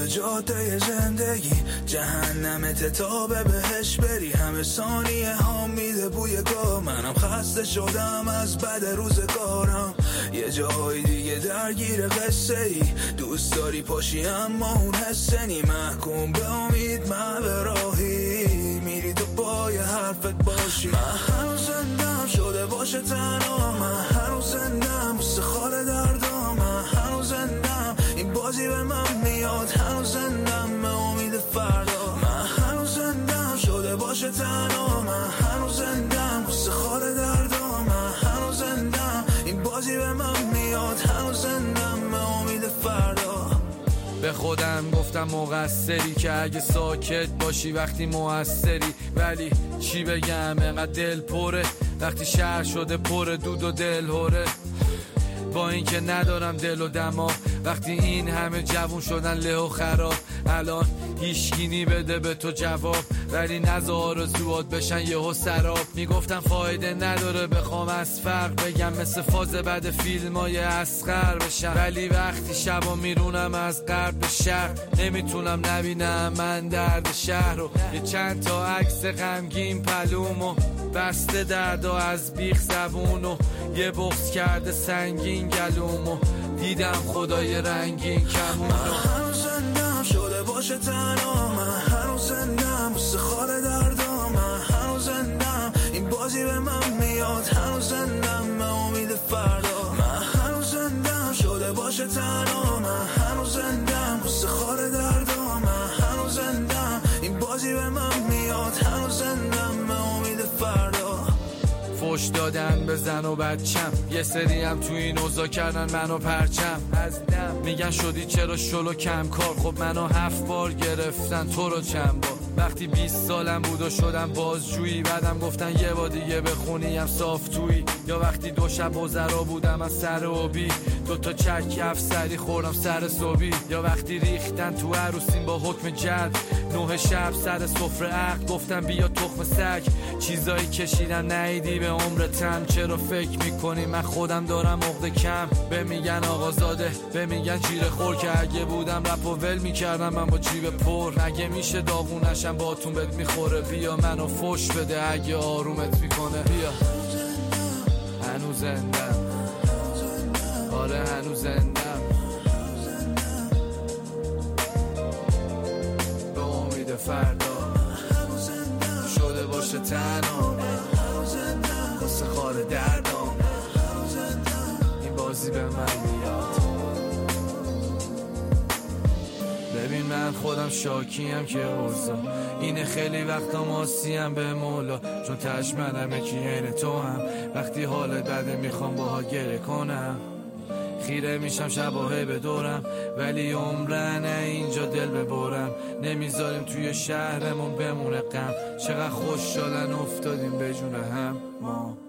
توی جاده زندگی جهنمت تا به بهش بری. همه ثانیه ها میده بوی گل، منم خسته شدم از بد روزگارم. یه جای دیگه درگیر قصه ای، دوست داری پاشی اما اون حسه نی. محکوم به امید من به راهی میری تو پای حرفت باشی. من هنوز زندم شده باشه تنها، من هنوز زندم بوسه خال دردام. من هنوز زندم این بازی به من میاد، هنوز زندم به امید فردا. من هنوز زندم شده باشه تنها، من هنوز زندم بوسه خال دردام. من هنوز زندم این بازی به من میاد، هنوز زندم به امید فردا. به خودم گفتم مقصری که اگه ساکت باشی وقتی موثری. ولی چی بگم انقدر دل پره وقتی شهر شده پر دود و دل هره. با این که ندارم دل و دماغ، وقتی این همه جوون شدن له و خراب. الان هیچگینی بده به تو جواب، ولی نذار آرزوات بشن یهو سراب. میگفتم فایده نداره بخوام از فرق بگم، مثل فاز بعد فیلمای اصغر بشم. ولی وقتی شبا میرونم از غرب به شرق، نمیتونم نبینم من درد شهر رو. یه چند تا عکس غمگین پلومو بسته درد و از بیخ زبونو، یه بغض کرده سنگین گلومو، دیدم خدای رنگین کمونو. من هنوز زندم شده باشه تنها، من هنوز زندم بوسه خال دردام. من هنوز زندم این بازی به من میاد، هنوز زندم به امید فردا. من هنوز زندم شده باشه تنها، من هنوز زندم بوسه خال دردام. من هنوز زندم این بازی به من میاد، هنوز زندم به امید فردا. فوش دادن به زن و بچم، یه سری هم تو این اوضاع کردن منو پرچم از دم. میگن شدی چرا شلو کم کار، خب منو 7 بار گرفتن تو رو چند بار. وقتی 20 سالم بود و شدم بازجویی، بعدم گفتن یه بار دیگه بخونیم صاف تویی. یا وقتی 2 شب وزرا بودم از سر اوبی، 2 تا چرک افسری خوردم سر صبحی. یا وقتی ریختن تو عروسین با حکم جلب، 9 شب سر سفره عقد گفتم بیا تخم سگ. چیزایی کشیدن نیدی به عمرتم، چرا فکر میکنی من خودم دارم عقده کم؟ به میگن آقازاده، به میگن جیره خور، که اگه بودم رپ و ول میکردم من با جیب پر. اگه میشه داغونشم باتون بهت میخوره، بیا منو فوش بده اگه آرومت میکنه. بیا هنوز زندم، آره هنوز زندم به امید فردا. شده باشه تنها واسه خال دردام، این بازی به من میاد. ببین من خودم شاکیم که اوضاع اینه، خیلی وقتا ماسیم به مولا، چون تش منمه که عین تو هم. وقتی حالت بده میخوام باها گره کنم، خیره میشم شباهه به دورم، ولی عمرنه اینجا دل ببرم. نمیذاریم توی شهرمون بمونه غم، چقدر خوشحالن افتادیم به جون هم ما.